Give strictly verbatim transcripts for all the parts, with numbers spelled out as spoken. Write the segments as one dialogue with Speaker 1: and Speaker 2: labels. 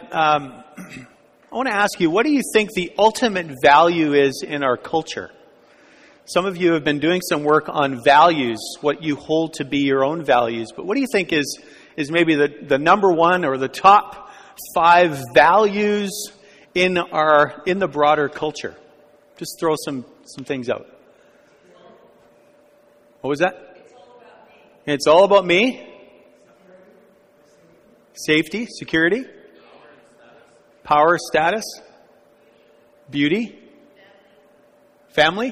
Speaker 1: um, I want to ask you, what do you think the ultimate value is in our culture? Some of you have been doing some work on values, what you hold to be your own values. But what do you think is, is maybe the, the number one or the top five values in our in the broader culture? Just throw some, some things out. What was that? It's all about me. It's all about me? Safety, security, power, status, beauty, family,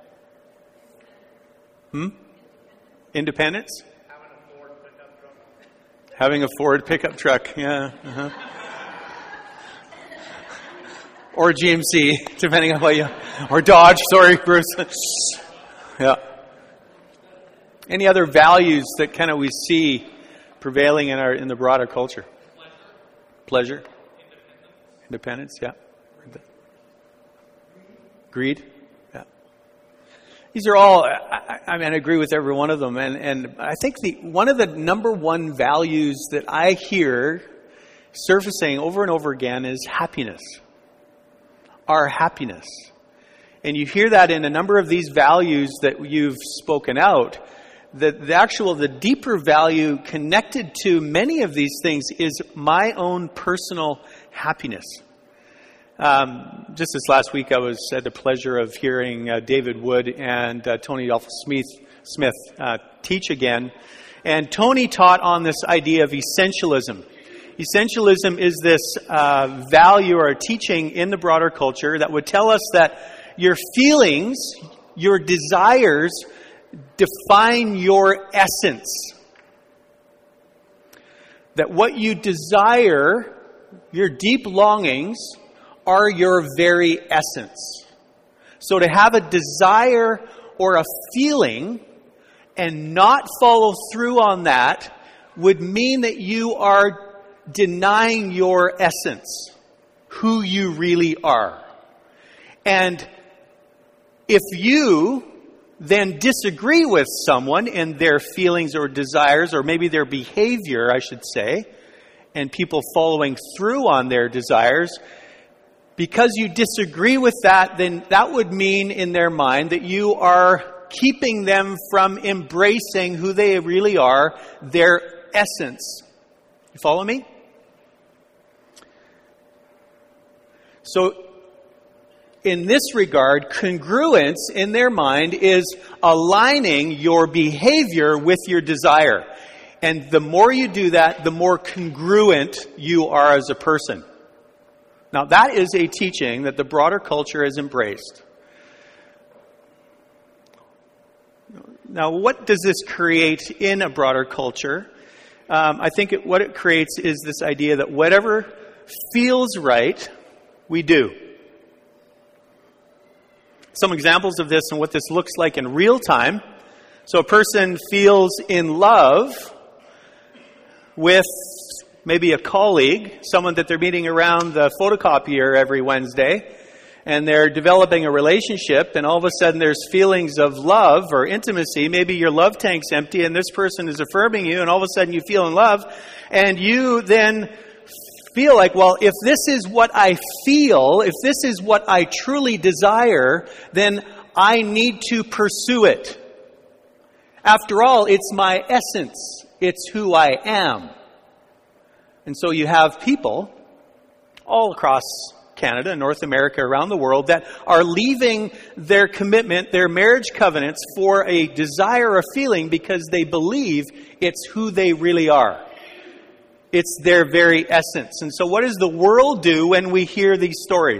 Speaker 1: hmm? Independence, having a Ford pickup truck, yeah, uh-huh. Or G M C, depending on what you, or Dodge. Sorry, Bruce. Yeah. Any other values that kind of we see prevailing in our in the broader culture? Pleasure. Pleasure. Independence. Independence, yeah. Greed. Yeah. These are all, I, I mean, I agree with every one of them. And, and I think the one of the number one values that I hear surfacing over and over again is happiness. Our happiness. And you hear that in a number of these values that you've spoken out. The, the actual, the deeper value connected to many of these things is my own personal happiness. Um, just this last week, I was had the pleasure of hearing uh, David Wood and uh, Tony Smith, Smith uh, teach again. And Tony taught on this idea of essentialism. Essentialism is this uh, value or teaching in the broader culture that would tell us that your feelings, your desires, define your essence. That what you desire, your deep longings, are your very essence. So to have a desire or a feeling and not follow through on that would mean that you are denying your essence, who you really are. And if you then disagree with someone in their feelings or desires, or maybe their behavior, I should say, and people following through on their desires, because you disagree with that, then that would mean in their mind that you are keeping them from embracing who they really are, their essence. You follow me? So, in this regard, congruence in their mind is aligning your behavior with your desire. And the more you do that, the more congruent you are as a person. Now, that is a teaching that the broader culture has embraced. Now, what does this create in a broader culture? Um, I think it, what it creates is this idea that whatever feels right, we do. Some examples of this and what this looks like in real time. So a person feels in love with maybe a colleague, someone that they're meeting around the photocopier every Wednesday, and they're developing a relationship, and all of a sudden there's feelings of love or intimacy. Maybe your love tank's empty and this person is affirming you, and all of a sudden you feel in love, and you then feel like, well, if this is what I feel, if this is what I truly desire, then I need to pursue it. After all, it's my essence. It's who I am. And so you have people all across Canada, North America, around the world that are leaving their commitment, their marriage covenants for a desire or feeling because they believe it's who they really are. It's their very essence. And so what does the world do when we hear these stories?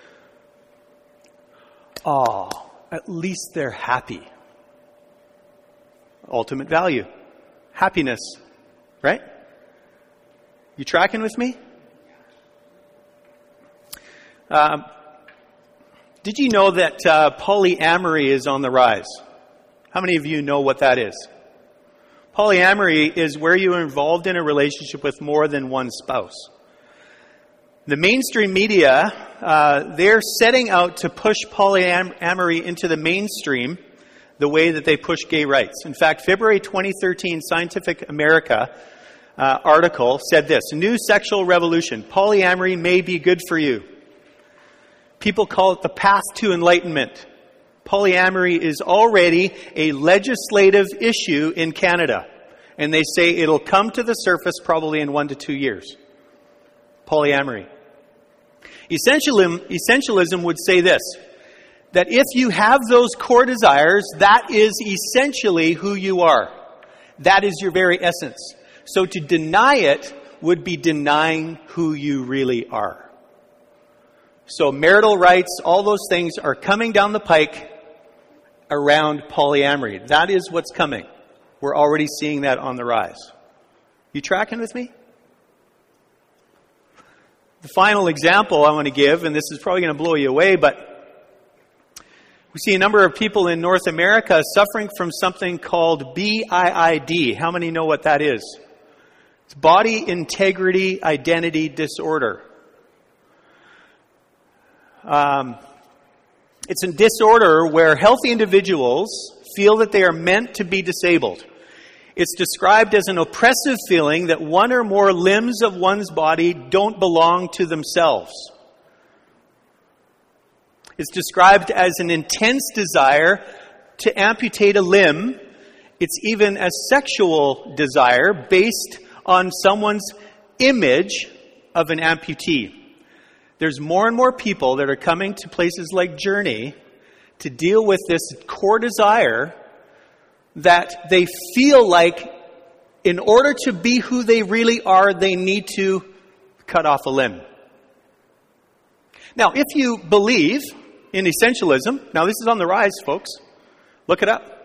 Speaker 1: Oh, at least they're happy. Ultimate value. Happiness. Right? You tracking with me? Um, did you know that uh, polyamory is on the rise? How many of you know what that is? Polyamory is where you are involved in a relationship with more than one spouse. The mainstream media, uh, they're setting out to push polyamory into the mainstream the way that they push gay rights. In fact, February twenty thirteen, Scientific America uh, article said this: New sexual revolution. Polyamory may be good for you. People call it the path to enlightenment. Polyamory is already a legislative issue in Canada. And they say it'll come to the surface probably in one to two years. Polyamory. Essentialism, essentialism would say this: that if you have those core desires, that is essentially who you are. That is your very essence. So to deny it would be denying who you really are. So marital rights, all those things are coming down the pike around polyamory. That is what's coming. We're already seeing that on the rise. You tracking with me? The final example I want to give, and this is probably going to blow you away, but we see a number of people in North America suffering from something called B I I D. How many know what that is? It's Body Integrity Identity Disorder. Um, it's a disorder where healthy individuals feel that they are meant to be disabled. It's described as an oppressive feeling that one or more limbs of one's body don't belong to themselves. It's described as an intense desire to amputate a limb. It's even a sexual desire based on someone's image of an amputee. There's more and more people that are coming to places like Journey to deal with this core desire that they feel like in order to be who they really are, they need to cut off a limb. Now, if you believe in essentialism, now this is on the rise, folks. Look it up.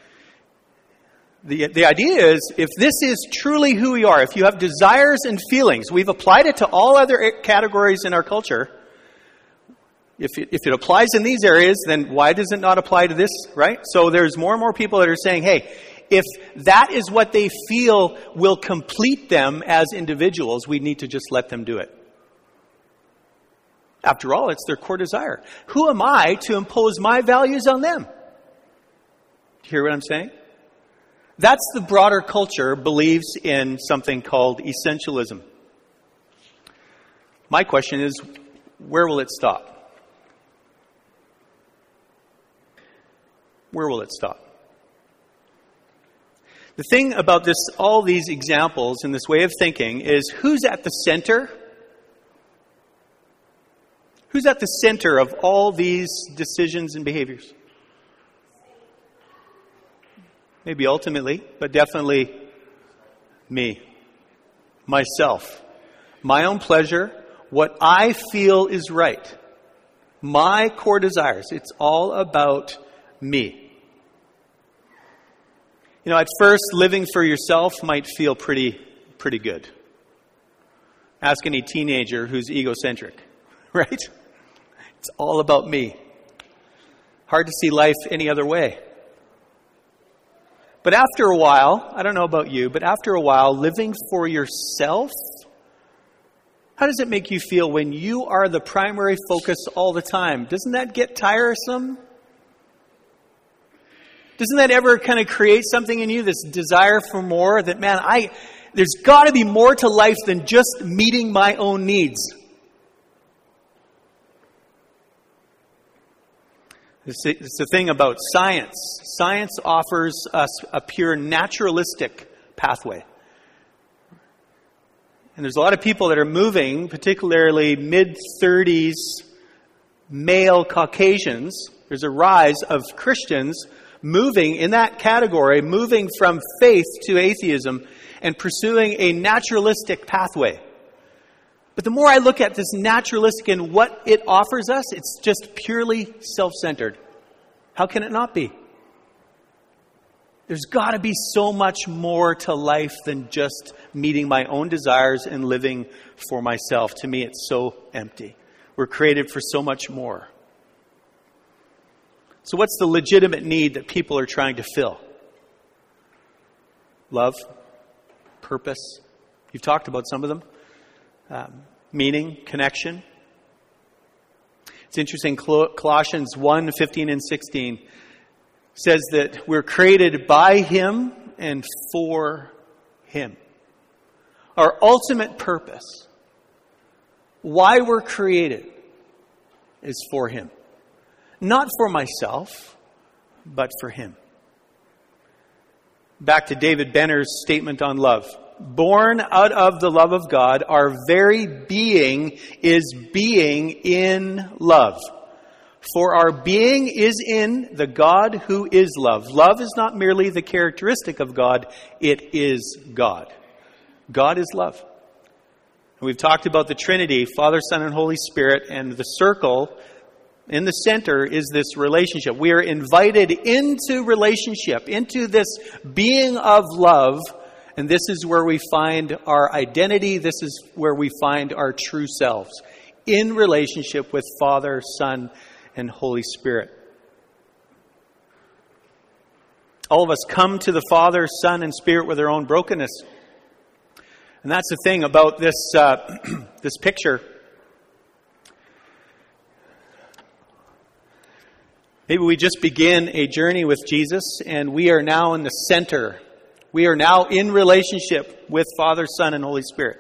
Speaker 1: The, the idea is, if this is truly who we are, if you have desires and feelings, we've applied it to all other categories in our culture. If it, if it applies in these areas, then why does it not apply to this, right? So there's more and more people that are saying, hey, if that is what they feel will complete them as individuals, we need to just let them do it. After all, it's their core desire. Who am I to impose my values on them? Do you hear what I'm saying? That's the broader culture believes in something called essentialism. My question is, where will it stop? Where will it stop? The thing about this, all these examples and this way of thinking is, who's at the center? Who's at the center of all these decisions and behaviors? Maybe ultimately, but definitely me, myself, my own pleasure, what I feel is right, my core desires. It's all about me. You know, at first, living for yourself might feel pretty, pretty good. Ask any teenager who's egocentric, right? It's all about me. Hard to see life any other way. But after a while, I don't know about you, but after a while, living for yourself, how does it make you feel when you are the primary focus all the time? Doesn't that get tiresome? Doesn't that ever kind of create something in you, this desire for more? That, man, I there's got to be more to life than just meeting my own needs. It's the thing about science. Science offers us a pure naturalistic pathway. And there's a lot of people that are moving, particularly mid-thirties male Caucasians. There's a rise of Christians moving in that category, moving from faith to atheism and pursuing a naturalistic pathway. But the more I look at this naturalistic and what it offers us, it's just purely self-centered. How can it not be? There's got to be so much more to life than just meeting my own desires and living for myself. To me, it's so empty. We're created for so much more. So what's the legitimate need that people are trying to fill? Love, purpose. You've talked about some of them. Um, meaning, connection. It's interesting, Colossians one, fifteen and sixteen says that we're created by Him and for Him. our ultimate purpose, why we're created, is for Him. Not for myself, but for Him. Back to David Benner's statement on love. Born out of the love of God, our very being is being in love. For our being is in the God who is love. Love is not merely the characteristic of God, it is God. God is love. And we've talked about the Trinity, Father, Son, and Holy Spirit, and the circle in the center is this relationship. We are invited into relationship, into this being of love, and this is where we find our identity. This is where we find our true selves, in relationship with Father, Son, and Holy Spirit. All of us come to the Father, Son, and Spirit with our own brokenness. And that's the thing about this, uh, this picture. Maybe we just begin a journey with Jesus, and we are now in the center. We are now in relationship with Father, Son, and Holy Spirit.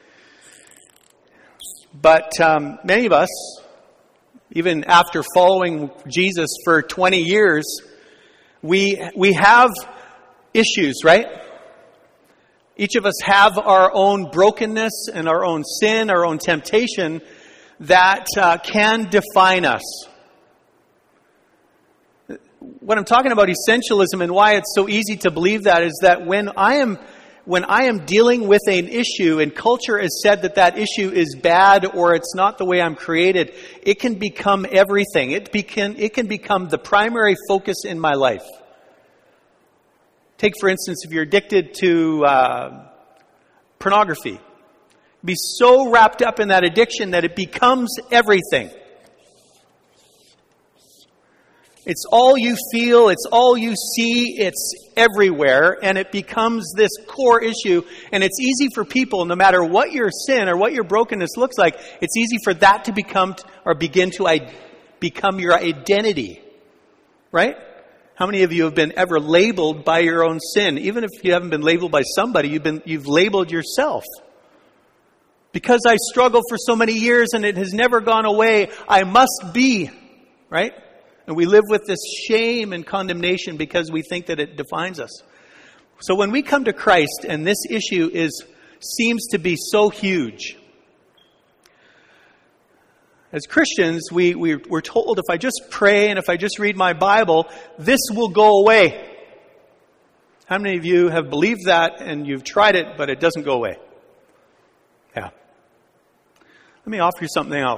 Speaker 1: But um, many of us, even after following Jesus for twenty years, we we have issues, right? Each of us have our own brokenness and our own sin, our own temptation that uh, can define us. What I'm talking about essentialism and why it's so easy to believe that is that when I am when I am dealing with an issue and culture has said that that issue is bad or it's not the way I'm created, it can become everything. It, becan, it can become the primary focus in my life. Take, for instance, if you're addicted to uh, pornography. Be so wrapped up in that addiction that it becomes everything. It's all you feel, it's all you see, it's everywhere, and it becomes this core issue. And it's easy for people, no matter what your sin or what your brokenness looks like, it's easy for that to become or begin to I- become your identity. Right? How many of you have been ever labeled by your own sin? Even if you haven't been labeled by somebody, you've been you've labeled yourself. Because I struggled for so many years and it has never gone away, I must be. Right? And we live with this shame and condemnation because we think that it defines us. So when we come to Christ and this issue is seems to be so huge, as Christians, we, we, we're told if I just pray and if I just read my Bible, this will go away. How many of you have believed that and you've tried it, but it doesn't go away? Yeah. Let me offer you something else.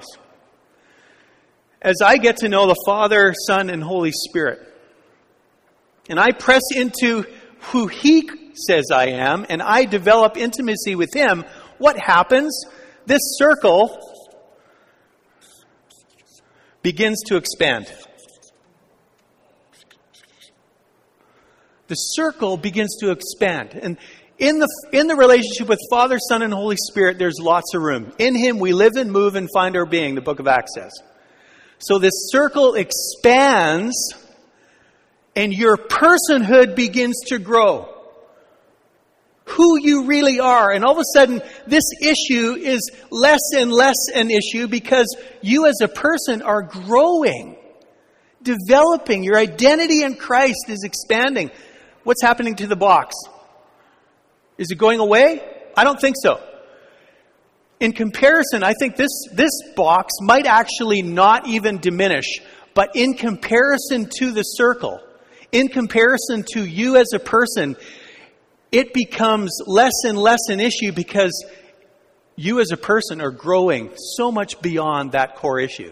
Speaker 1: As I get to know the Father, Son, and Holy Spirit, and I press into who He says I am, and I develop intimacy with Him, what happens? This circle begins to expand. The circle begins to expand. And in the in the relationship with Father, Son, and Holy Spirit, there's lots of room. In Him we live and move and find our being, the book of Acts says. So this circle expands and your personhood begins to grow. Who you really are. And all of a sudden, this issue is less and less an issue because you as a person are growing, developing. Your identity in Christ is expanding. What's happening to the box? Is it going away? I don't think so. In comparison, I think this, this box might actually not even diminish, but in comparison to the circle, in comparison to you as a person, it becomes less and less an issue because you as a person are growing so much beyond that core issue.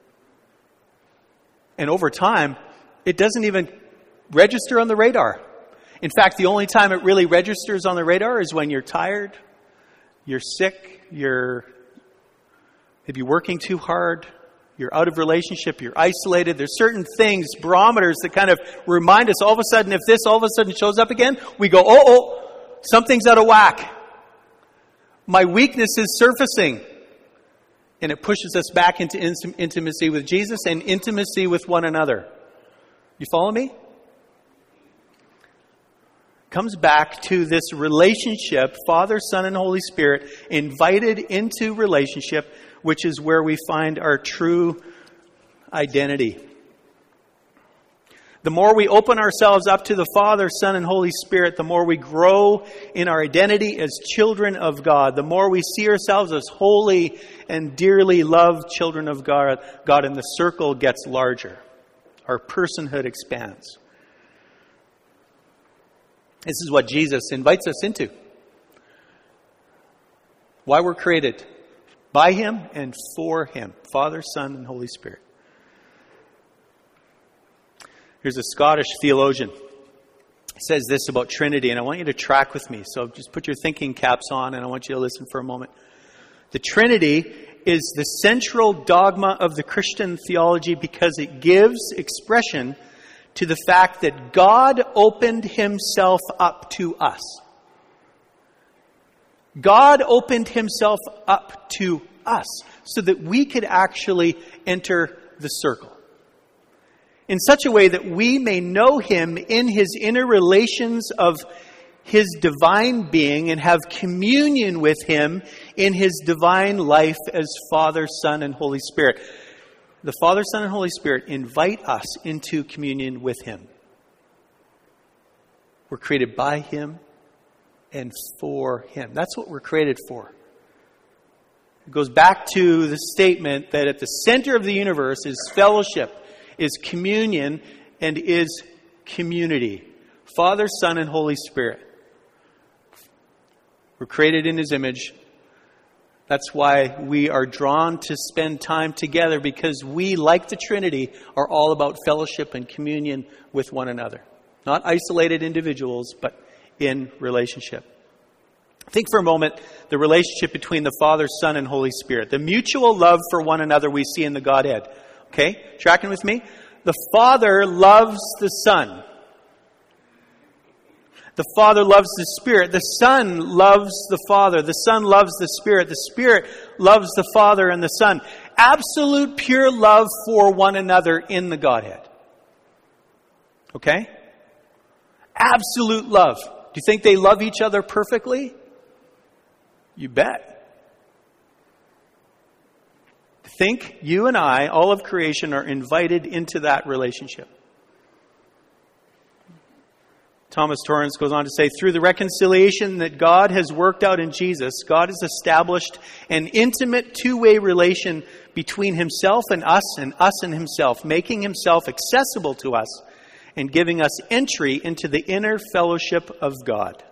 Speaker 1: And over time, it doesn't even register on the radar. In fact, the only time it really registers on the radar is when you're tired, you're sick, you're maybe working too hard, you're out of relationship, you're isolated. There's certain things, barometers that kind of remind us all of a sudden, if this all of a sudden shows up again, we go, oh, oh, something's out of whack. My weakness is surfacing. And it pushes us back into int- intimacy with Jesus and intimacy with one another. You follow me? comes back to this relationship, Father, Son, and Holy Spirit, invited into relationship, which is where we find our true identity. The more we open ourselves up to the Father, Son, and Holy Spirit, the more we grow in our identity as children of God. The more we see ourselves as holy and dearly loved children of God, God, and the circle gets larger. Our personhood expands. This is what Jesus invites us into. Why we're created. By Him and for Him. Father, Son, and Holy Spirit. Here's a Scottish theologian. He says this about Trinity, and I want you to track with me. So just put your thinking caps on, and I want you to listen for a moment. The Trinity is the central dogma of the Christian theology because it gives expression to the fact that God opened Himself up to us. God opened Himself up to us so that we could actually enter the circle. In such a way that we may know Him in His inner relations of His divine being and have communion with Him in His divine life as Father, Son, and Holy Spirit. The Father, Son, and Holy Spirit invite us into communion with Him. We're created by Him and for Him. That's what we're created for. It goes back to the statement that at the center of the universe is fellowship, is communion, and is community. Father, Son, and Holy Spirit. We're created in His image. That's why we are drawn to spend time together, because we, like the Trinity, are all about fellowship and communion with one another. Not isolated individuals, but in relationship. Think for a moment the relationship between the Father, Son, and Holy Spirit. The mutual love for one another we see in the Godhead. Okay? Tracking with me? The Father loves the Son. The Father loves the Spirit. The Son loves the Father. The Son loves the Spirit. The Spirit loves the Father and the Son. Absolute pure love for one another in the Godhead. Okay? Absolute love. Do you think they love each other perfectly? You bet. Think you and I, all of creation, are invited into that relationship. Thomas Torrance goes on to say, through the reconciliation that God has worked out in Jesus, God has established an intimate two-way relation between Himself and us and us and Himself, making Himself accessible to us and giving us entry into the inner fellowship of God.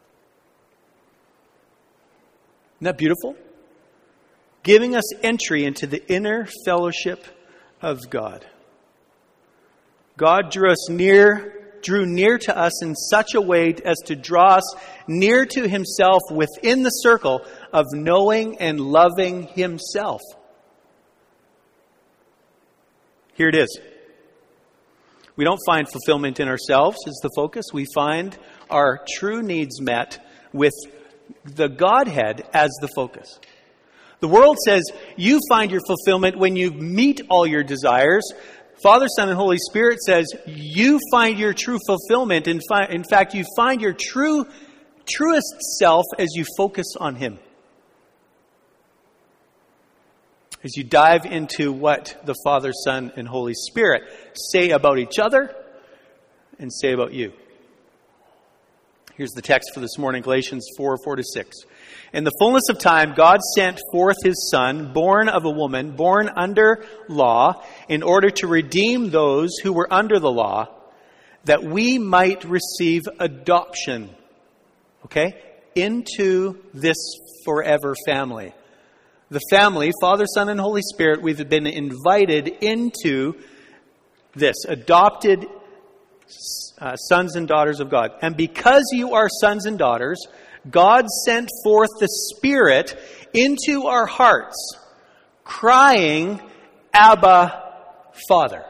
Speaker 1: Isn't that beautiful? Giving us entry into the inner fellowship of God. God drew us near, drew near to us in such a way as to draw us near to Himself within the circle of knowing and loving Himself. Here it is. We don't find fulfillment in ourselves as the focus. We find our true needs met with the Godhead as the focus. The world says you find your fulfillment when you meet all your desires. Father, Son, and Holy Spirit says you find your true fulfillment. In, fi- in fact, you find your true, truest self as you focus on Him. As you dive into what the Father, Son, and Holy Spirit say about each other and say about you. Here's the text for this morning, Galatians four, four to six. In the fullness of time, God sent forth His Son, born of a woman, born under law, in order to redeem those who were under the law, that we might receive adoption, okay, into this forever family. The family, Father, Son, and Holy Spirit, we've been invited into this, adopted uh, sons and daughters of God. And because you are sons and daughters, God sent forth the Spirit into our hearts, crying, Abba, Father.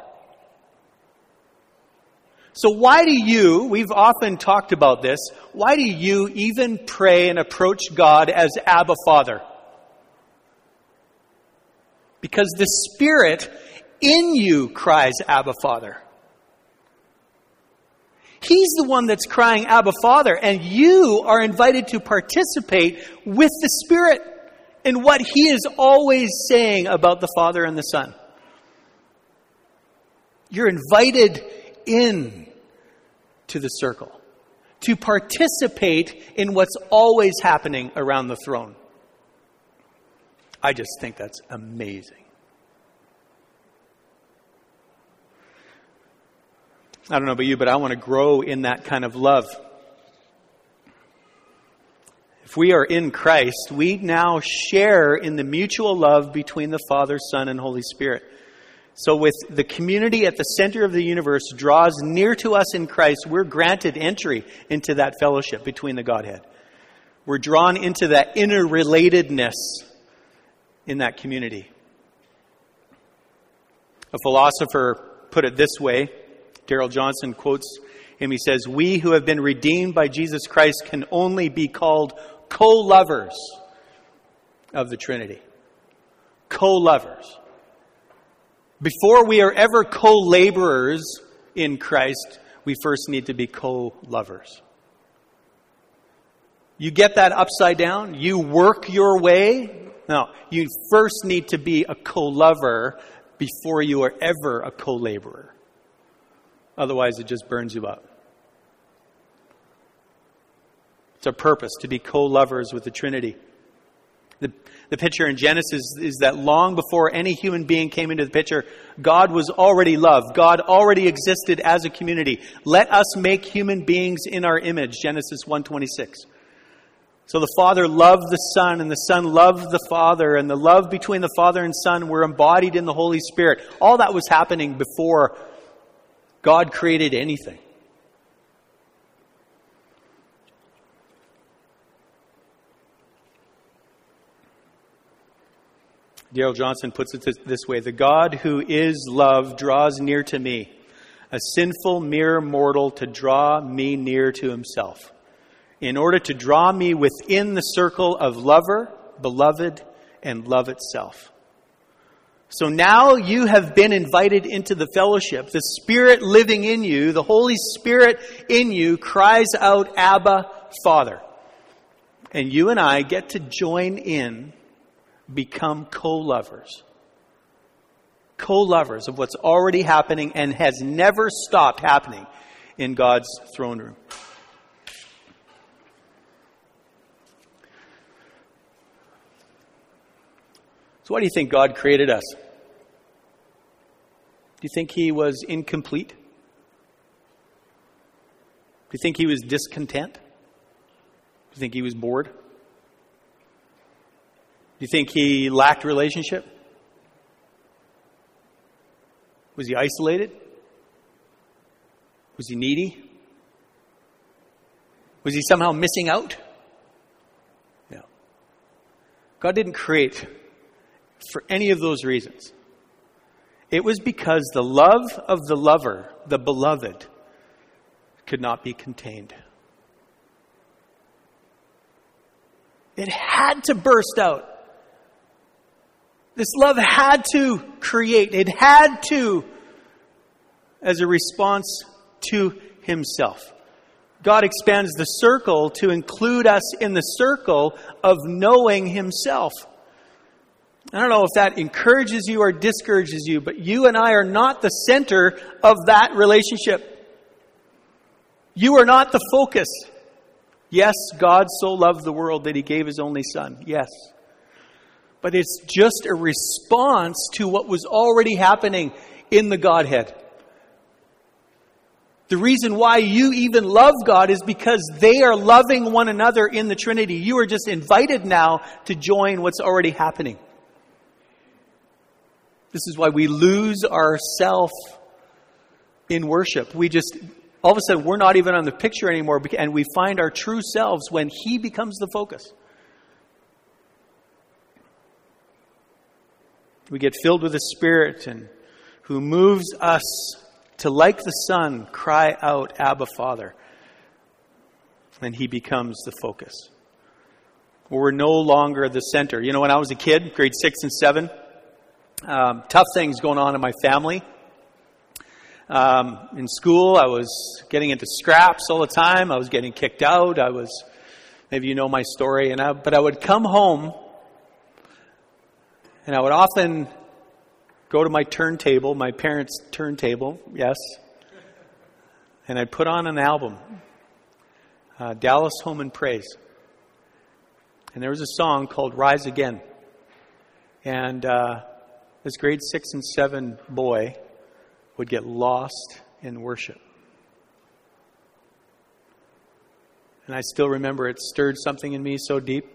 Speaker 1: So why do you, we've often talked about this, why do you even pray and approach God as Abba, Father? Because the Spirit in you cries, Abba, Father. He's the one that's crying, Abba, Father, and you are invited to participate with the Spirit in what He is always saying about the Father and the Son. You're invited in to the circle to participate in what's always happening around the throne. I just think that's amazing. I don't know about you, but I want to grow in that kind of love. If we are in Christ, we now share in the mutual love between the Father, Son, and Holy Spirit. So with the community at the center of the universe draws near to us in Christ, we're granted entry into that fellowship between the Godhead. We're drawn into that interrelatedness in that community. A philosopher put it this way. Darrell Johnson quotes him. He says, "We who have been redeemed by Jesus Christ can only be called co-lovers of the Trinity." Co-lovers. Before we are ever co-laborers in Christ, we first need to be co-lovers. You get that upside down? You work your way? No, you first need to be a co-lover before you are ever a co-laborer. Otherwise, it just burns you up. It's our purpose, to be co-lovers with the Trinity. The, the picture in Genesis is that long before any human being came into the picture, God was already love. God already existed as a community. Let us make human beings in our image, Genesis one twenty-six. So the Father loved the Son, and the Son loved the Father, and the love between the Father and Son were embodied in the Holy Spirit. All that was happening before God created anything. Darrell Johnson puts it this way: "The God who is love draws near to me, a sinful mere mortal, to draw me near to Himself, in order to draw me within the circle of lover, beloved, and love itself." So now you have been invited into the fellowship. The Spirit living in you, the Holy Spirit in you, cries out, Abba, Father. And you and I get to join in, become co-lovers. Co-lovers of what's already happening and has never stopped happening in God's throne room. So why do you think God created us? Do you think He was incomplete? Do you think He was discontent? Do you think He was bored? Do you think He lacked relationship? Was He isolated? Was He needy? Was He somehow missing out? No. God didn't create for any of those reasons. It was because the love of the lover, the beloved, could not be contained. It had to burst out. This love had to create. It had to, as a response to Himself. God expands the circle to include us in the circle of knowing Himself. I don't know if that encourages you or discourages you, but you and I are not the center of that relationship. You are not the focus. Yes, God so loved the world that He gave His only Son. Yes. But it's just a response to what was already happening in the Godhead. The reason why you even love God is because they are loving one another in the Trinity. You are just invited now to join what's already happening. This is why we lose ourself in worship. We just, all of a sudden, we're not even on the picture anymore, and we find our true selves when He becomes the focus. We get filled with the Spirit, and who moves us to, like the Son, cry out, Abba, Father. And He becomes the focus. We're no longer the center. You know, when I was a kid, grade six and seven, Um, tough things going on in my family. Um, in school, I was getting into scraps all the time. I was getting kicked out. I was, maybe you know my story. And I, but I would come home, and I would often go to my turntable, my parents' turntable, yes, and I'd put on an album, uh, Dallas Home and Praise. And there was a song called Rise Again. And uh, this grade six and seven boy would get lost in worship. And I still remember it stirred something in me so deep.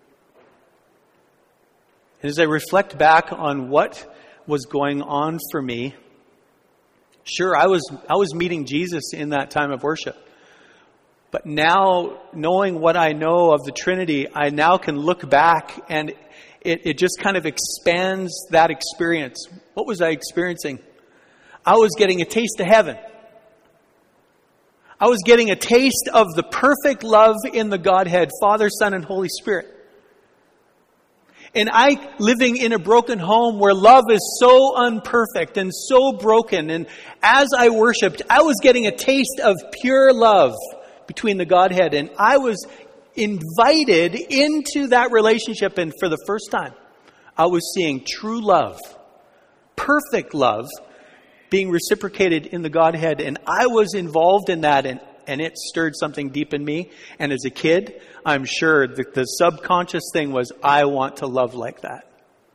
Speaker 1: And as I reflect back on what was going on for me, sure, I was I was meeting Jesus in that time of worship. But now, knowing what I know of the Trinity, I now can look back and it, it just kind of expands that experience. What was I experiencing? I was getting a taste of heaven. I was getting a taste of the perfect love in the Godhead, Father, Son, and Holy Spirit. And I, living in a broken home where love is so unperfect and so broken, and as I worshiped, I was getting a taste of pure love between the Godhead, and I was invited into that relationship, and for the first time, I was seeing true love, perfect love, being reciprocated in the Godhead, and I was involved in that, and, and it stirred something deep in me. And as a kid, I'm sure that the subconscious thing was, I want to love like that.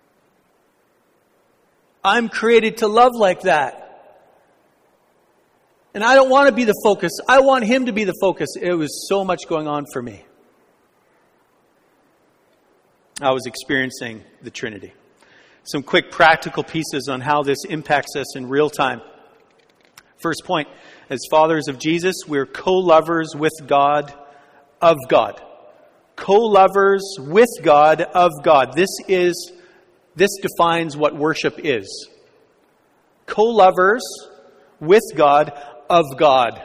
Speaker 1: I'm created to love like that. And I don't want to be the focus. I want Him to be the focus. It was so much going on for me. I was experiencing the Trinity. Some quick practical pieces on how this impacts us in real time. First point, as followers of Jesus, we're co-lovers with God, of God. Co-lovers with God, of God. This is, this defines what worship is. Co-lovers with God, of God.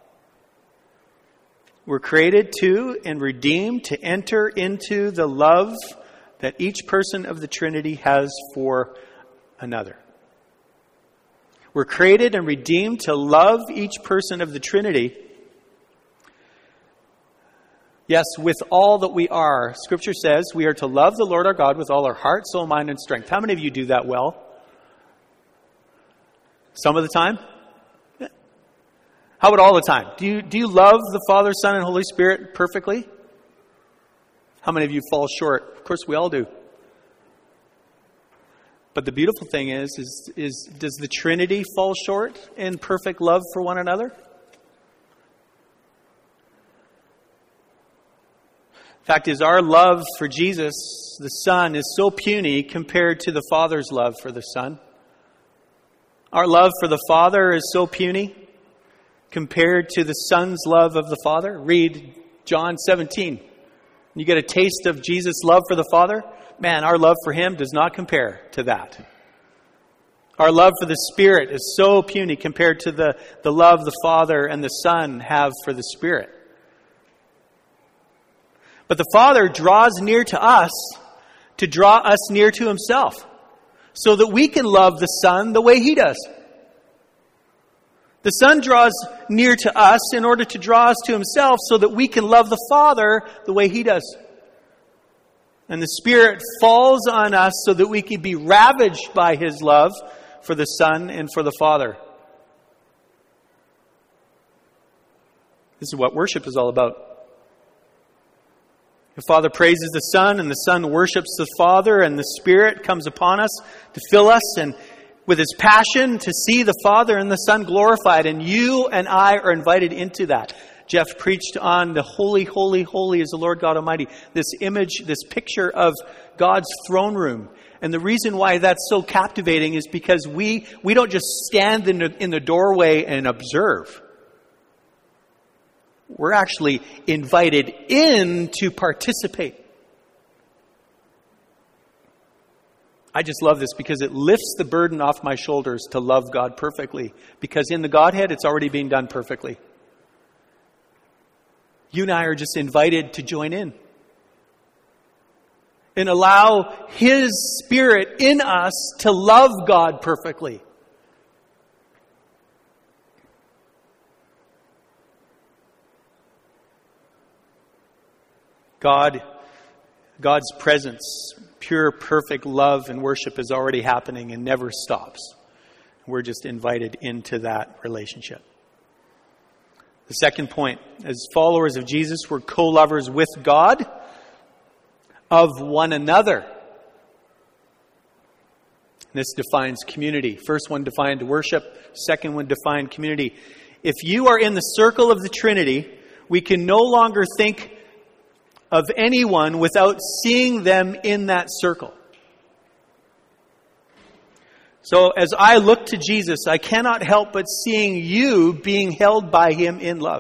Speaker 1: We're created to and redeemed to enter into the love that each person of the Trinity has for another. We're created and redeemed to love each person of the Trinity. Yes, with all that we are. Scripture says we are to love the Lord our God with all our heart, soul, mind, and strength. How many of you do that well? Some of the time? How about all the time? Do you, do you love the Father, Son, and Holy Spirit perfectly? How many of you fall short? Of course, we all do. But the beautiful thing is, is, is does the Trinity fall short in perfect love for one another? Fact is, our love for Jesus, the Son, is so puny compared to the Father's love for the Son. Our love for the Father is so puny compared to the Son's love of the Father. Read John seventeen. You get a taste of Jesus' love for the Father. Man, our love for Him does not compare to that. Our love for the Spirit is so puny compared to the, the love the Father and the Son have for the Spirit. But the Father draws near to us to draw us near to Himself, so that we can love the Son the way He does. The Son draws near to us in order to draw us to Himself so that we can love the Father the way He does. And the Spirit falls on us so that we can be ravaged by His love for the Son and for the Father. This is what worship is all about. The Father praises the Son, and the Son worships the Father, and the Spirit comes upon us to fill us and with His passion to see the Father and the Son glorified. And you and I are invited into that. Jeff preached on the holy, holy, holy is the Lord God Almighty. This image, this picture of God's throne room. And the reason why that's so captivating is because we, we don't just stand in the, in the doorway and observe. We're actually invited in to participate. I just love this because it lifts the burden off my shoulders to love God perfectly. Because in the Godhead, it's already being done perfectly. You and I are just invited to join in. And allow His Spirit in us to love God perfectly. God, God's presence, pure, perfect love and worship is already happening and never stops. We're just invited into that relationship. The second point, as followers of Jesus, we're co-lovers with God of one another. This defines community. First one defined worship. Second one defined community. If you are in the circle of the Trinity, we can no longer think of anyone without seeing them in that circle. So as I look to Jesus, I cannot help but seeing you being held by Him in love.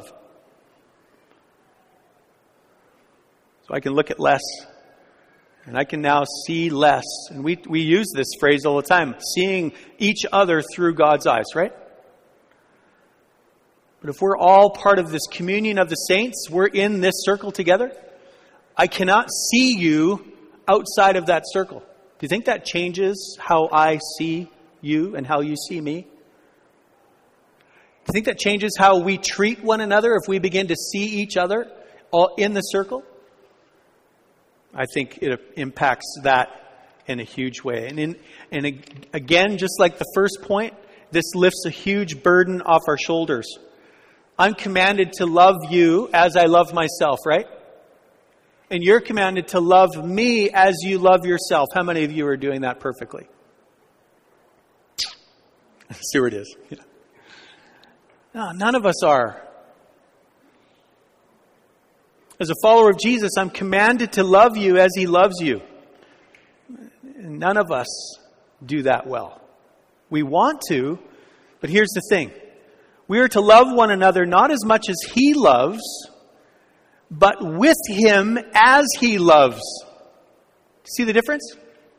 Speaker 1: So I can look at less, and I can now see less. And we, we use this phrase all the time, seeing each other through God's eyes, right? But if we're all part of this communion of the saints, we're in this circle together, I cannot see you outside of that circle. Do you think that changes how I see you and how you see me? Do you think that changes how we treat one another if we begin to see each other all in the circle? I think it impacts that in a huge way. And, in, and again, just like the first point, this lifts a huge burden off our shoulders. I'm commanded to love you as I love myself, right? And you're commanded to love me as you love yourself. How many of you are doing that perfectly? See where it is. Yeah. No, none of us are. As a follower of Jesus, I'm commanded to love you as He loves you. And none of us do that well. We want to, but here's the thing. We are to love one another not as much as He loves, but with Him as He loves. See the difference?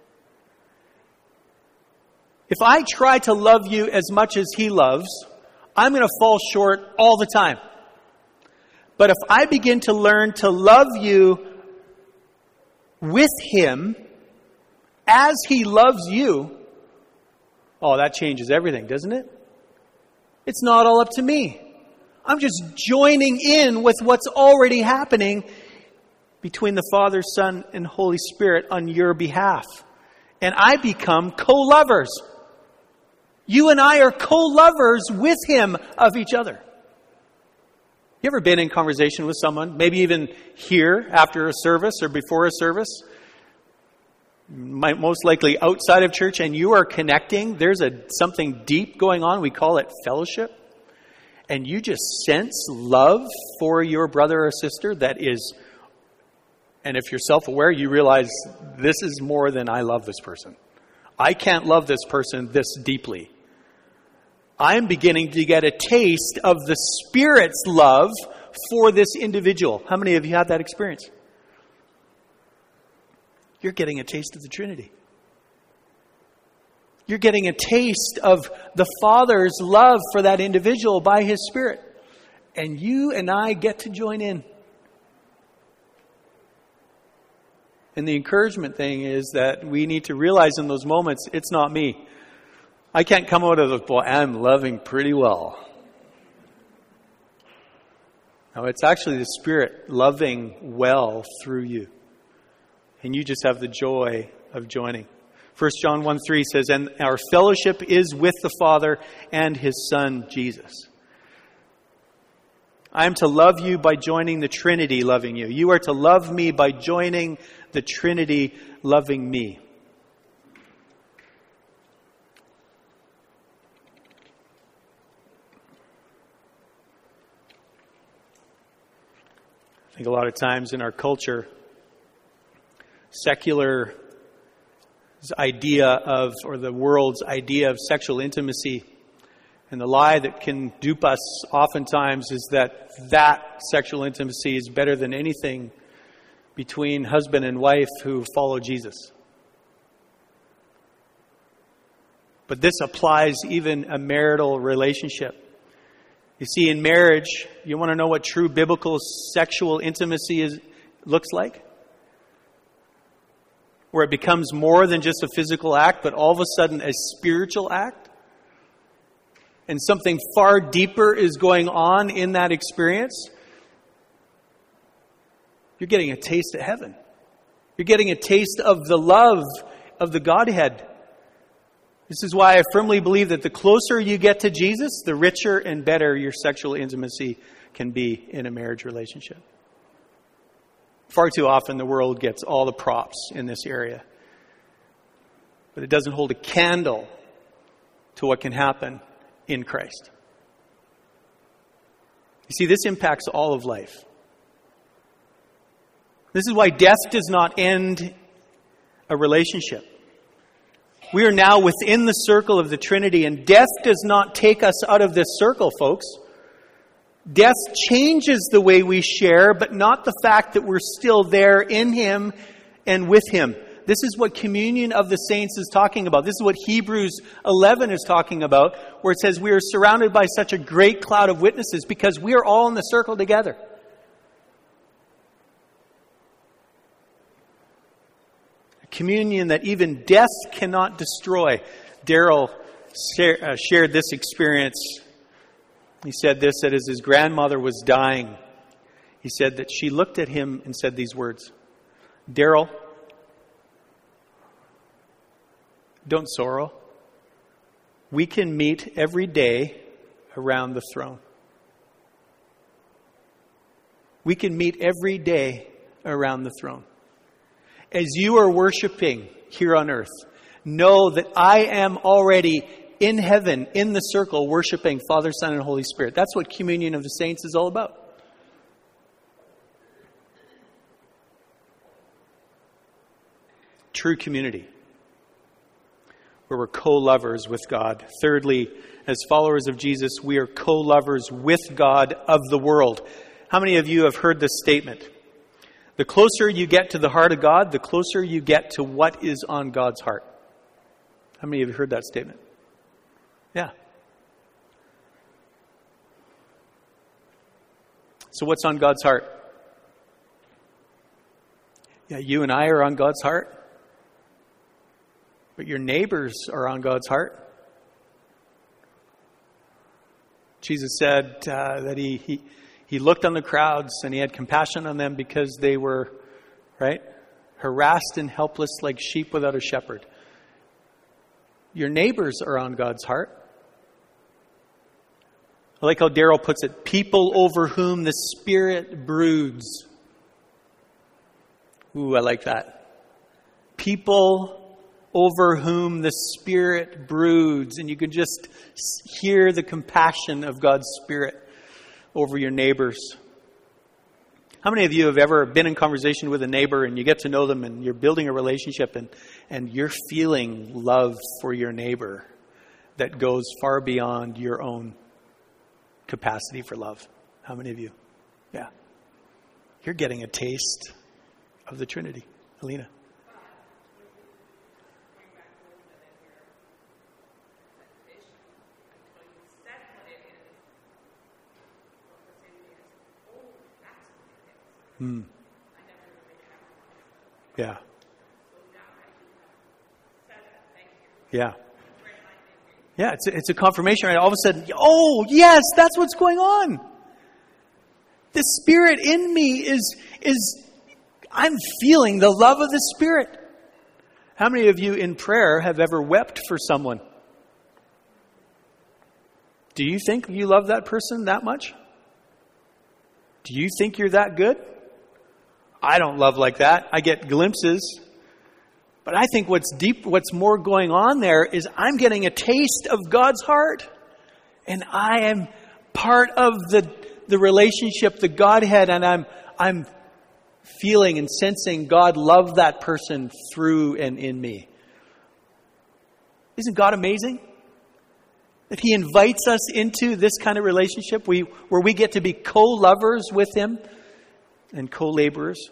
Speaker 1: If I try to love you as much as He loves, I'm going to fall short all the time. But if I begin to learn to love you with Him as He loves you, oh, that changes everything, doesn't it? It's not all up to me. I'm just joining in with what's already happening between the Father, Son, and Holy Spirit on your behalf. And I become co-lovers. You and I are co-lovers with Him of each other. You ever been in conversation with someone, maybe even here after a service or before a service, might most likely outside of church, and you are connecting? There's a something deep going on. We call it fellowship. And you just sense love for your brother or sister that is, and if you're self-aware, you realize this is more than I love this person. I can't love this person this deeply. I'm beginning to get a taste of the Spirit's love for this individual. How many of you had that experience? You're getting a taste of the Trinity. You're getting a taste of the Father's love for that individual by His Spirit. And you and I get to join in. And the encouragement thing is that we need to realize in those moments, it's not me. I can't come out of the, boy, I'm loving pretty well. No, it's actually the Spirit loving well through you. And you just have the joy of joining. First John one three says, and our fellowship is with the Father and His Son, Jesus. I am to love you by joining the Trinity loving you. You are to love me by joining the Trinity loving me. I think a lot of times in our culture, secular idea of, or the world's idea of sexual intimacy, and the lie that can dupe us oftentimes is that that sexual intimacy is better than anything between husband and wife who follow Jesus. But this applies even a marital relationship. You see, in marriage, you want to know what true biblical sexual intimacy is looks like? Where it becomes more than just a physical act, but all of a sudden a spiritual act. And something far deeper is going on in that experience. You're getting a taste of heaven. You're getting a taste of the love of the Godhead. This is why I firmly believe that the closer you get to Jesus, the richer and better your sexual intimacy can be in a marriage relationship. Far too often the world gets all the props in this area. But it doesn't hold a candle to what can happen in Christ. You see, this impacts all of life. This is why death does not end a relationship. We are now within the circle of the Trinity, and death does not take us out of this circle, folks. Death changes the way we share, but not the fact that we're still there in Him and with Him. This is what communion of the saints is talking about. This is what Hebrews eleven is talking about, where it says we are surrounded by such a great cloud of witnesses because we are all in the circle together. Communion that even death cannot destroy. Daryl share, uh, shared this experience. He said this, that as his grandmother was dying, he said that she looked at him and said these words, "Daryl, don't sorrow. We can meet every day around the throne. We can meet every day around the throne. As you are worshiping here on earth, know that I am already in heaven, in the circle, worshiping Father, Son, and Holy Spirit." That's what communion of the saints is all about. True community, where we're co-lovers with God. Thirdly, as followers of Jesus, we are co-lovers with God of the world. How many of you have heard this statement? The closer you get to the heart of God, the closer you get to what is on God's heart. How many of you have heard that statement? Yeah. So what's on God's heart? Yeah, you and I are on God's heart. But your neighbors are on God's heart. Jesus said uh, that he, he he looked on the crowds and he had compassion on them because they were, right, harassed and helpless like sheep without a shepherd. Your neighbors are on God's heart. I like how Daryl puts it, people over whom the Spirit broods. Ooh, I like that. People over whom the Spirit broods. And you can just hear the compassion of God's Spirit over your neighbors. How many of you have ever been in conversation with a neighbor and you get to know them and you're building a relationship and, and you're feeling love for your neighbor that goes far beyond your own capacity for love? How many of you? Yeah. You're getting a taste of the Trinity. Alina. Hmm. Yeah. Yeah. Yeah, it's a, it's a confirmation, right? All of a sudden, oh, yes, that's what's going on. The Spirit in me is, is, I'm feeling the love of the Spirit. How many of you in prayer have ever wept for someone? Do you think you love that person that much? Do you think you're that good? I don't love like that. I get glimpses. But I think what's deep, what's more going on there is I'm getting a taste of God's heart. And I am part of the, the relationship, the Godhead, and I'm, I'm feeling and sensing God love that person through and in me. Isn't God amazing? That He invites us into this kind of relationship we, where we get to be co-lovers with Him and co-laborers.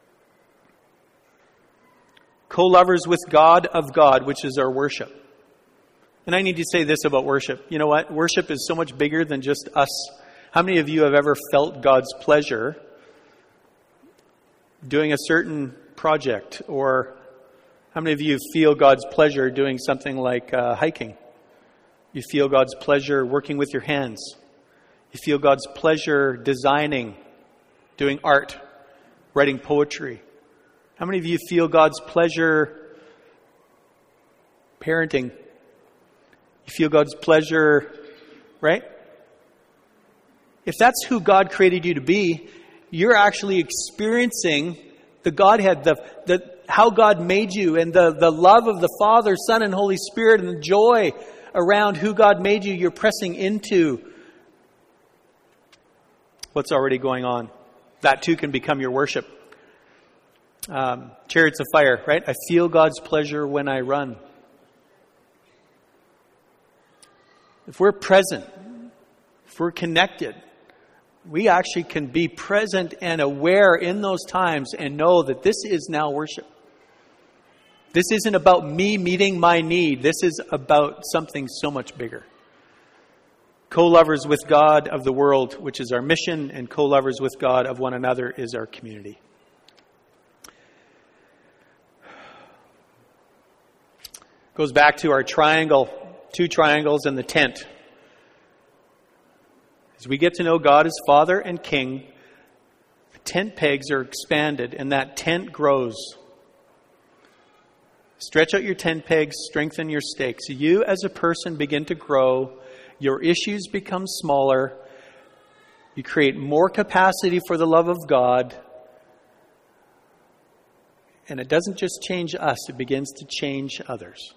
Speaker 1: Co-lovers with God of God, which is our worship. And I need to say this about worship. You know what? Worship is so much bigger than just us. How many of you have ever felt God's pleasure doing a certain project? Or how many of you feel God's pleasure doing something like uh, hiking? You feel God's pleasure working with your hands. You feel God's pleasure designing, doing art, writing poetry? How many of you feel God's pleasure parenting? You feel God's pleasure, right? If that's who God created you to be, you're actually experiencing the Godhead, the, the how God made you, and the, the love of the Father, Son, and Holy Spirit, and the joy around who God made you. You're pressing into what's already going on. That too can become your worship. Um, chariots of fire, right? I feel God's pleasure when I run. If we're present, if we're connected, we actually can be present and aware in those times and know that this is now worship. This isn't about me meeting my need. This is about something so much bigger. Co-lovers with God of the world, which is our mission, and co-lovers with God of one another is our community. Goes back to our triangle, two triangles and the tent. As we get to know God as Father and King, the tent pegs are expanded and that tent grows. Stretch out your tent pegs, strengthen your stakes. You as a person begin to grow. Your issues become smaller. You create more capacity for the love of God. And it doesn't just change us, it begins to change others.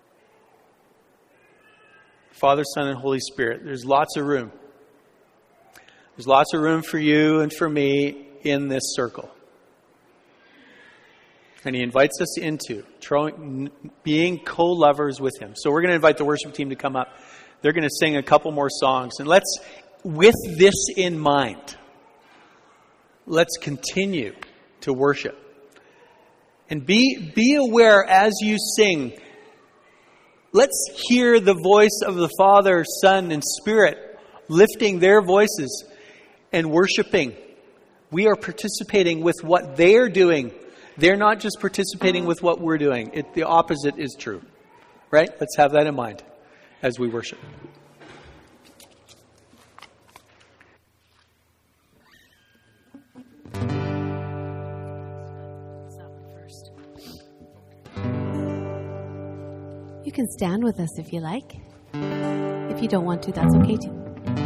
Speaker 1: Father, Son, and Holy Spirit. There's lots of room. There's lots of room for you and for me in this circle. And he invites us into being co-lovers with him. So we're going to invite the worship team to come up. They're going to sing a couple more songs. And let's, with this in mind, let's continue to worship. And be, be aware as you sing. Let's hear the voice of the Father, Son, and Spirit lifting their voices and worshiping. We are participating with what they are doing. They're not just participating with what we're doing. It, the opposite is true. Right? Let's have that in mind as we worship.
Speaker 2: You can stand with us if you like. If you don't want to, that's okay too.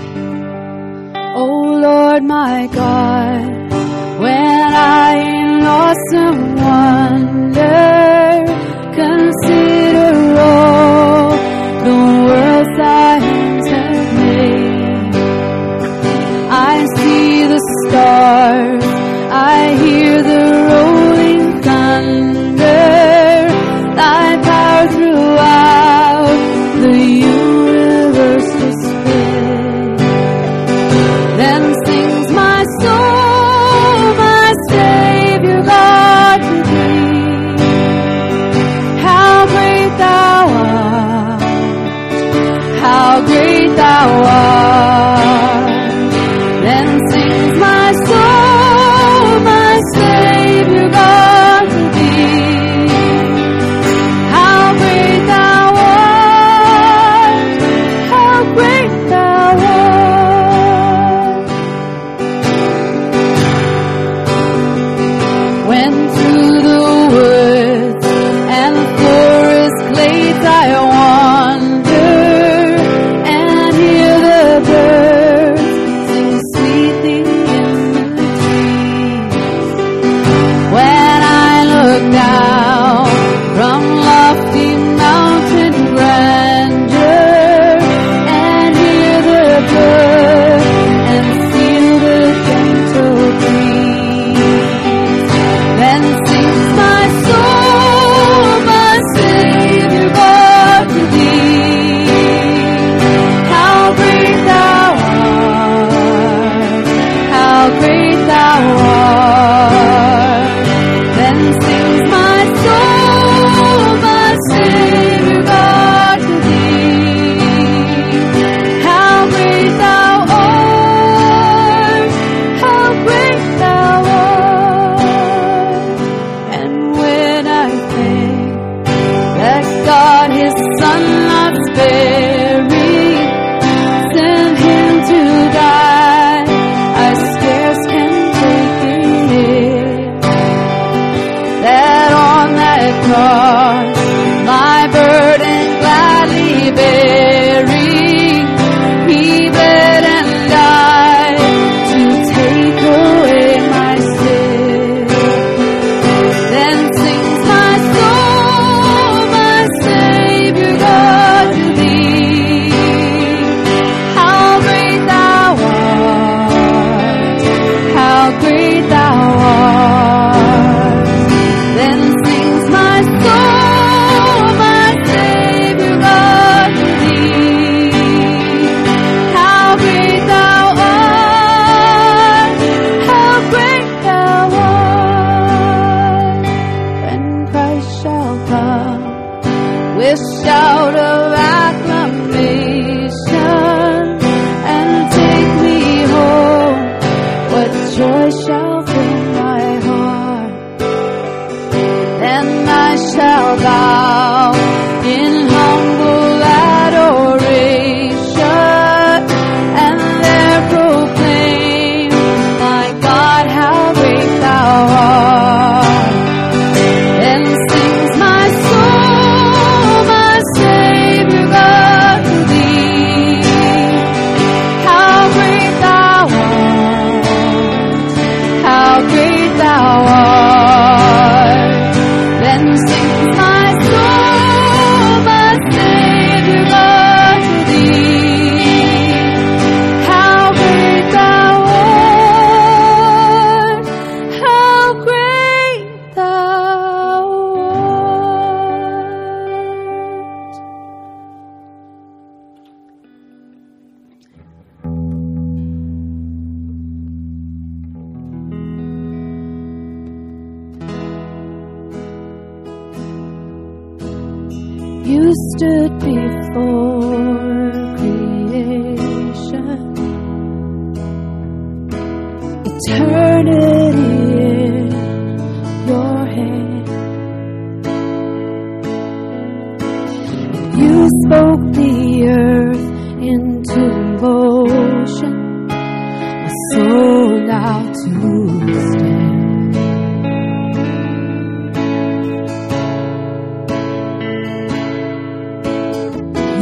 Speaker 3: Oh Lord my God, when I in awesome wonder consider all the worlds thy hands have made, I see the stars, I hear the rolling thunder, thy power throughout the universe displayed. Then sings my soul, my Savior God to thee. How great thou art, how great thou art. Then sings my soul, my Savior God to thee. How great thou art, how great thou art. When through the woods and the forest glades I wander and hear the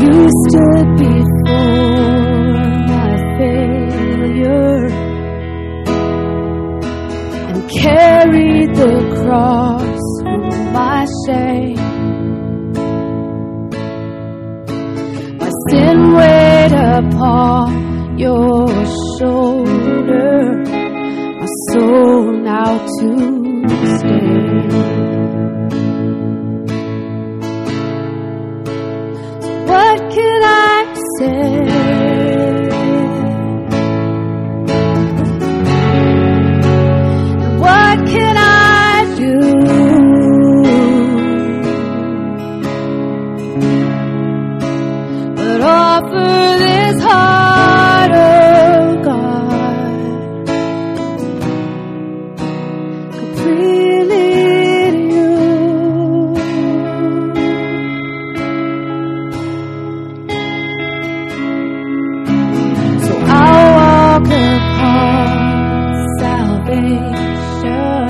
Speaker 3: You stood before my failure and carried the cross for my shame. My sin weighed upon your shoulder, my soul now to stay. What can I say? And what can I do? But offer this heart, oh God, completely to you. So I'll walk upon salvation,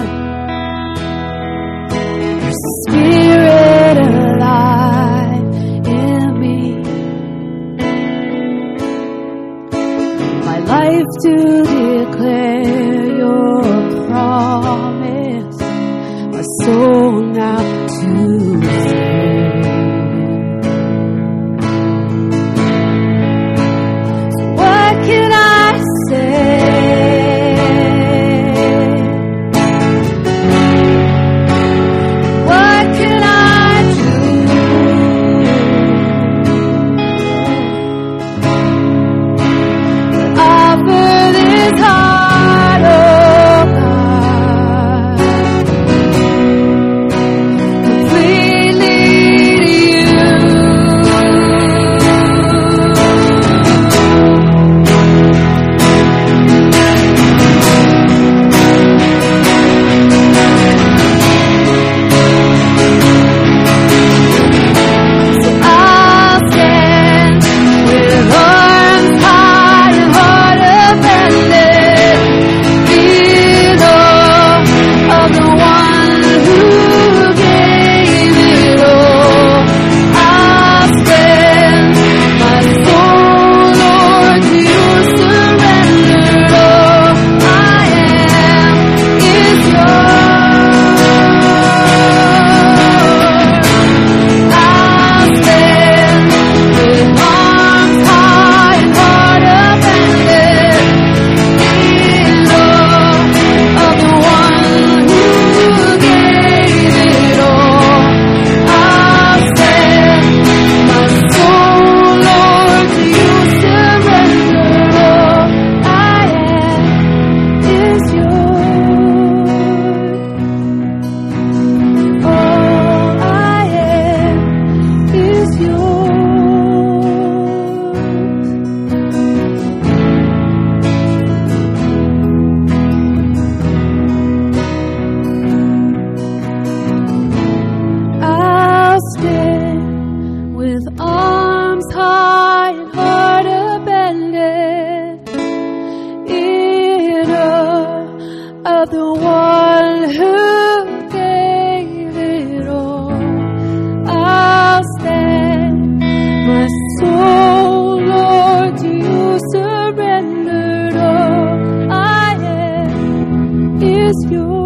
Speaker 3: your Spirit alive in me, my life to declare your promise, my soul now to sing. So what can I say? What can I do? Offer this heart, oh God, completely to So I'll stand with arms high and heart abandoned, in awe of the one who gave it all. I'll stand, my soul, Lord, to your surrender. All I am is yours. I'll stand with arms high and heart abandoned, in awe of the one who gave it all. I'll stand, my soul, Lord, to you surrender. All I am is yours. All I am is yours. I'll stand with arms high and heart abandoned, in awe of the one who gave it all. I'll stand, my soul, Lord, to you surrendered. All I am is yours.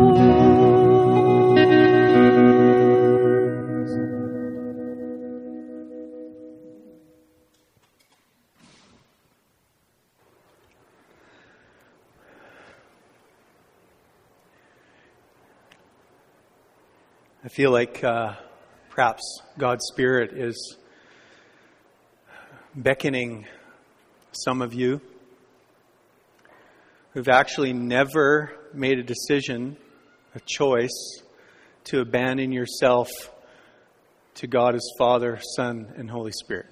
Speaker 1: I feel like uh, perhaps God's Spirit is beckoning some of you who've actually never made a decision, a choice, to abandon yourself to God as Father, Son, and Holy Spirit.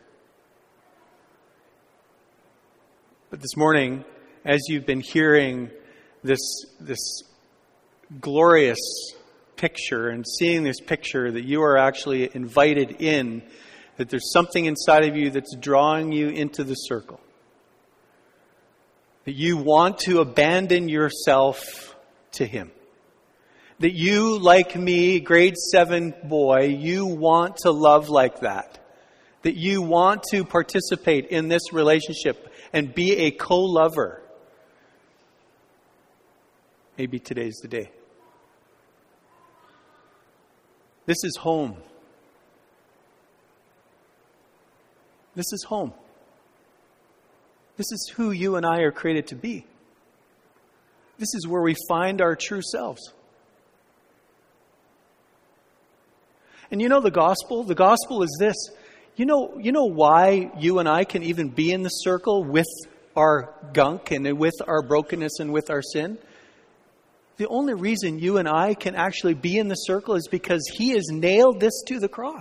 Speaker 1: But this morning, as you've been hearing this, this glorious picture and seeing this picture that you are actually invited in, that there's something inside of you that's drawing you into the circle. That you want to abandon yourself to Him. That you, like me, grade seven boy, you want to love like that. that you want to participate in this relationship and be a co-lover, maybe today's the day. This is home. This is home. This is who you and I are created to be. This is where we find our true selves. And you know the gospel? The gospel is this. You know, you know why you and I can even be in the circle with our gunk and with our brokenness and with our sin? The only reason you and I can actually be in the circle is because He has nailed this to the cross.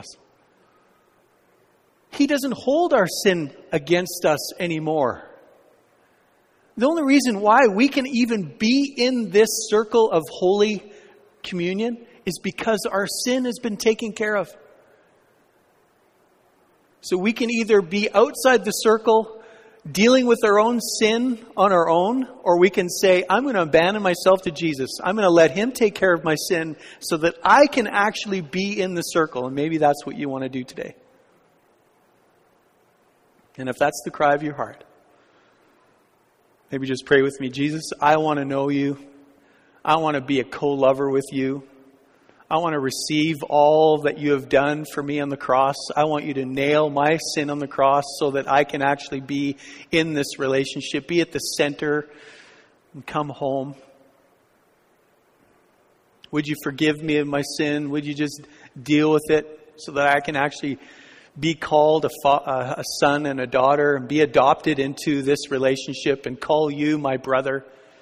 Speaker 1: He doesn't hold our sin against us anymore. The only reason why we can even be in this circle of Holy Communion is because our sin has been taken care of. So we can either be outside the circle, dealing with our own sin on our own, or we can say, I'm going to abandon myself to Jesus. I'm going to let Him take care of my sin so that I can actually be in the circle. And maybe that's what you want to do today. And if that's the cry of your heart, maybe just pray with me. Jesus, I want to know You. I want to be a co-lover with You. I want to receive all that You have done for me on the cross. I want You to nail my sin on the cross so that I can actually be in this relationship, be at the center, and come home. Would You forgive me of my sin? Would You just deal with it so that I can actually be called a, fa- a son and a daughter and be adopted into this relationship and call You my brother?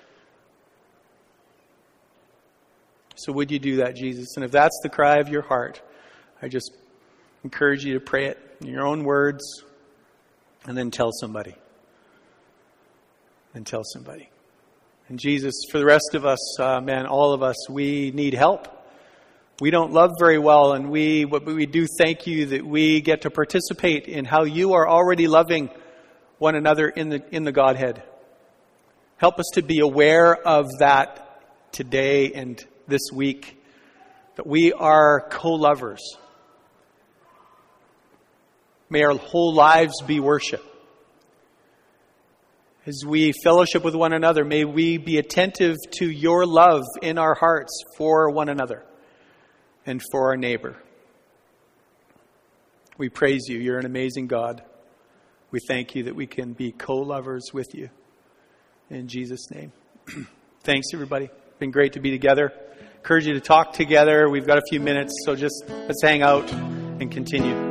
Speaker 1: So would You do that, Jesus? And if that's the cry of your heart, I just encourage you to pray it in your own words and then tell somebody. And tell somebody. And Jesus, for the rest of us, uh, man, all of us, we need help. We don't love very well, and we, but we do thank You that we get to participate in how You are already loving one another in the in the Godhead. Help us to be aware of that today and this week, that we are co-lovers. May our whole lives be worship. As we fellowship with one another, may we be attentive to Your love in our hearts for one another and for our neighbor. We praise You. You're an amazing God. We thank You that we can be co-lovers with You. In Jesus' name. Thanks, everybody. It's been great to be together. Encourage you to talk together. We've got a few minutes, so just let's hang out and continue.